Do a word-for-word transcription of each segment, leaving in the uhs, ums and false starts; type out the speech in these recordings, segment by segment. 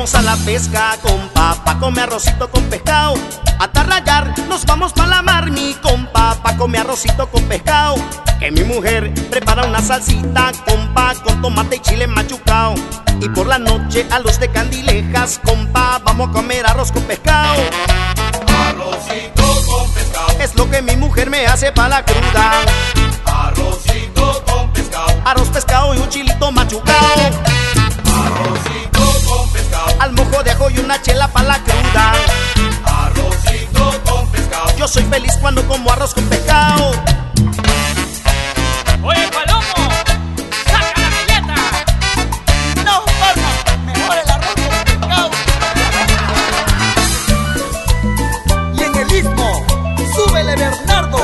vamos a la pesca, compa, pa' comer arrocito con pescado. A tarrayar nos vamos pa' la mar, mi compa, pa' comer arrocito con pescado. Que mi mujer prepara una salsita, compa, con tomate y chile machucao. Y por la noche a luz de candilejas, compa, vamos a comer arroz con pescado. Arrocito con pescado Es lo que mi mujer me hace pa' la cruda. Arrocito con pescado Arroz, pescado y un chilito machucao. Arrocito con pescado Al mojo de ajo y una chela pa' la cruda. Arrocito con pescado Yo soy feliz cuando como arroz con pescado. Oye, Palomo, saca la galleta. No, Barba, mejor el arroz con pescado. Y en el istmo, súbele, Bernardo.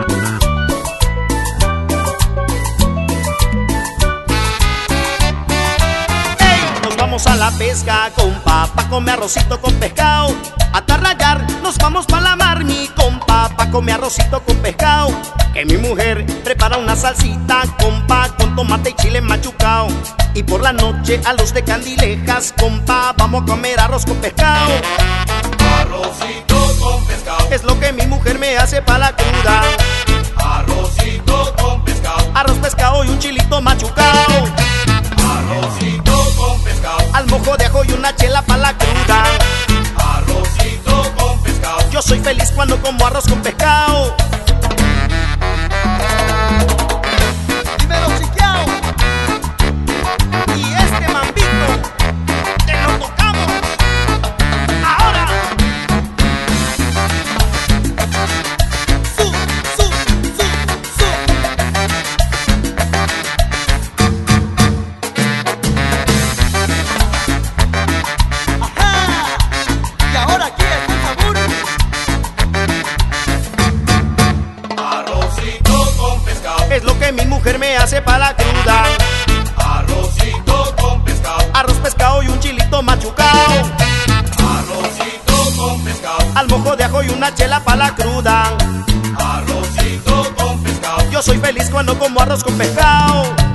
Vamos a la pesca, compa, pa' comer arrocito con pescado. A tarrayar nos vamos pa' la mar, mi compa, pa' comer arrocito con pescado. Que mi mujer prepara una salsita, compa, con tomate y chile machucao. Y por la noche a luz de candilejas, compa, vamos a comer arroz con pescado. Arrocito con pescado Es lo que mi mujer me hace pa' la cruda. Arrocito con pescado Arroz, pescado y un chilito machucao. Arrocito con pescado Al mojo de ajo y una chela pa' la cruda. Arrocito con pescado Yo soy feliz cuando como arroz con pescado. Dímelo, chiqueao. Y este mambito te lo tocamos ahora. Su, su, su, su. Ajá. Y ahora aquí está el sabor. Arrocito con pescado Es lo que mi mujer me hace pa' la cruda. Arrocito con pescado Arroz, pescado y un chilito machucao. Arrocito con pescado Al mojo de ajo y una chela pa' la cruda. Arrocito con pescado Yo soy feliz cuando como arroz con pescado.